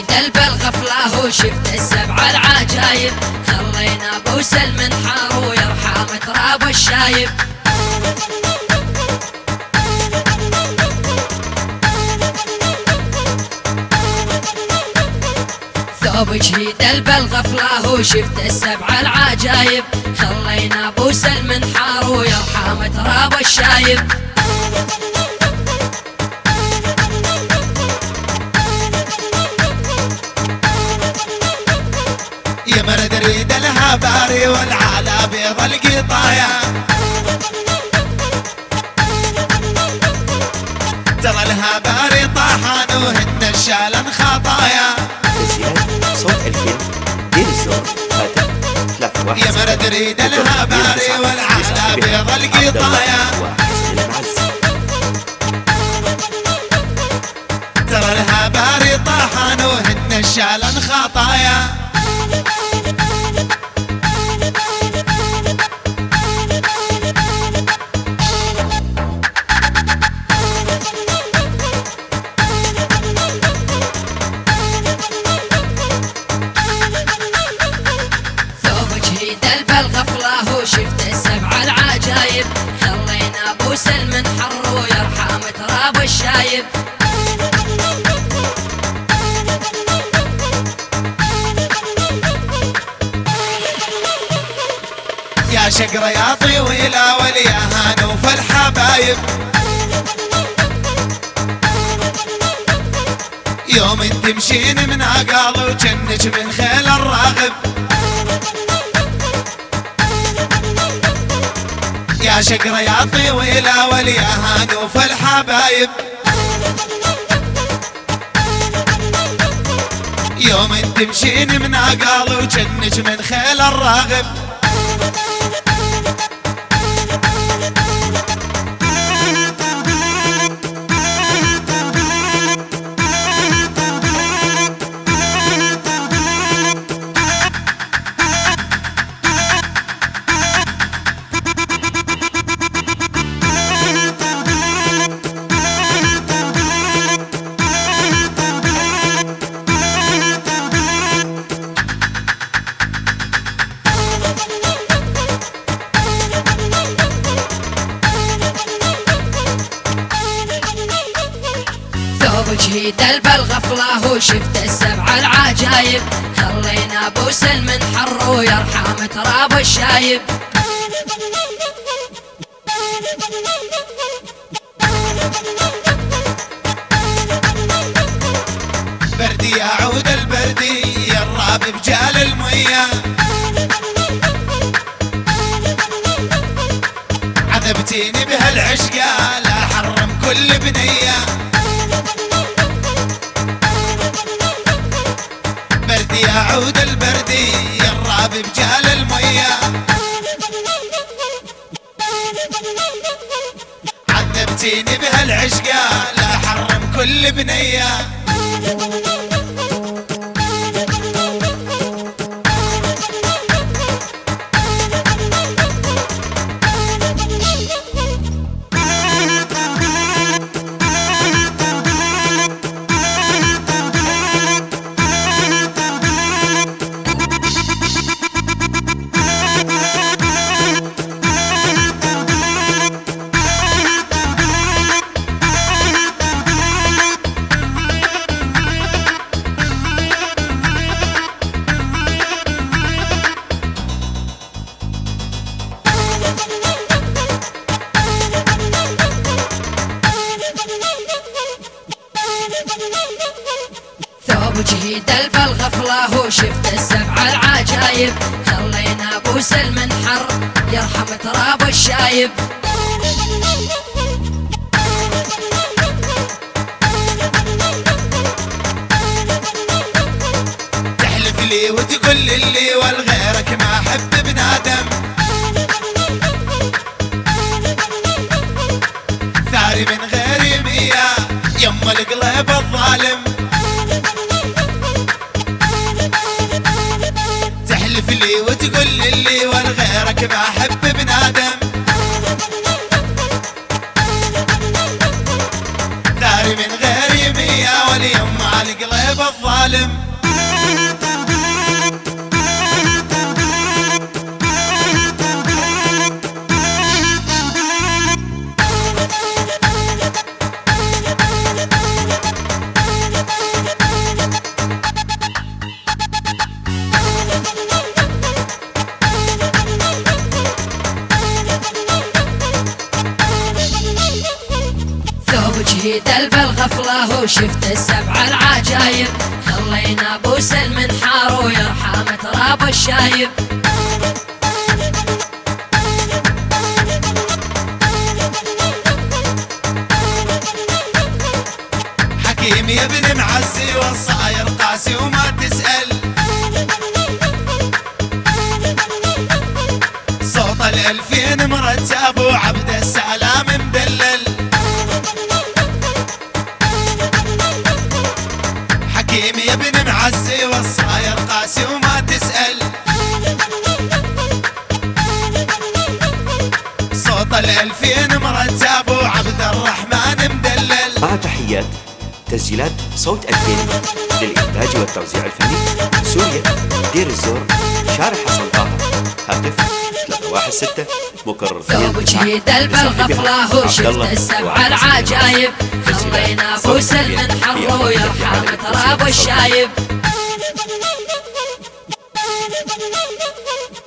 دلب الغفلة وشفت السبع العجايب، خلينا ابو سلم انحار ويرحم تراب الشايب. ثوب شهيد دلب الغفلة وشفت السبع العجايب، خلينا ابو سلم انحار ويرحم تراب الشايب. يا مرد ريد لها باري والعلا بيض القطايا، ترى لها باري طاحان وهن الشالن خطايا. صوت الفيلم دير الزور هاتف 31. يا مرد ريد لها باري والعلا بيض القطايا، ترى لها باري طاحان وهن الشالن خطايا. دلب الغفلة وشفت السبع العجايب، خلينا ابو سلم انحر ويرحم تراب الشايب. يا شقرة يا طويلة واليا هانوف الحبايب، يوم تمشين من عقال وجنج من خيل الراغب. يا شقرة يا طويلة واليا هانوف الحبايب، يوم تمشين من عقال وجنج من خيل الراغب. وجهي دلب الغفلة وشفت السبع العجايب، خلينا ابو سلم انحر ويرحم تراب الشايب. بردي يا عود البردي يا الراب بجال المية، عذبتيني بهالعشقة لا حرم كل بنية. بردي يا عود البردي يا الراب بجال المية، عذبتيني بهالعشقة لا حرم كل بنية. ثوب وجهي دلب الغفلة وشفت السبع العجايب، خلينا ابو سلم انحر يرحم تراب الشايب. تحلف لي وتقول لي والغيرك ما احب بنادم، ثاري من غيري مية يم القلب الظالم. تحلف لي وتقول لي والغيرك ما احب بنادم، ثاري من غيري مية واليم على القلب شعيب الظالم. جهيد البالغفلة وشفت السبع العجايب، خلينا ابو سلم حار ويرحم تراب الشايب. حكيم يا ابن معزي والصاير قاسي وما تسأل، صوت الألفين مرتب وعبد السلام مدلل. حكيم يا ابن معزي والصاير قاسي وما تسأل، صوت الألفين مرتب وعبد الرحمن مدلل. مع تحيات تسجيلات صوت 2000 للإنتاج والتوزيع الفني، سوريا، دير الزور، شارع حسن طه، هاتف 316 مكرر ثوب جهيد البالغفلة وشفت السبع العجايب، خلينا ابو سلم حر ويرحم تراب الشايب.